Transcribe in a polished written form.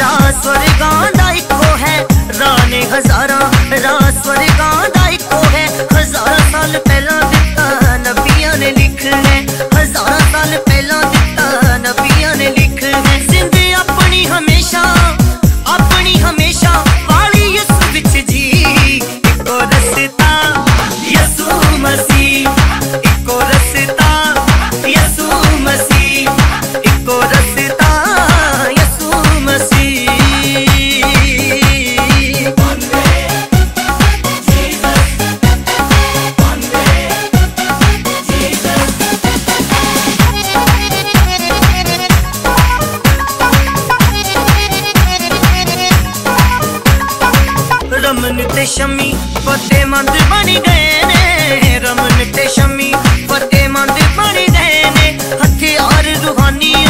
राज स्वर्गां दा इक्को है, राने हजारां राज स्वर्गां दा इक्को है। हजारां साल पहला दिता नबियां ने लिखने, हजारां साल पहला दिता नबियां ने लिखने। जिंद अपनी हमेशा वाली यसू विच जी, इको रस्ता यसू मसीह, इको रस्ता यसू मसीह, इको रस्ता यसू मसीह। रमन ते शमी फतेहमंद बन गए ने, रमन ते शमी फतेहमंद बन गए ने। हथियार रूहानी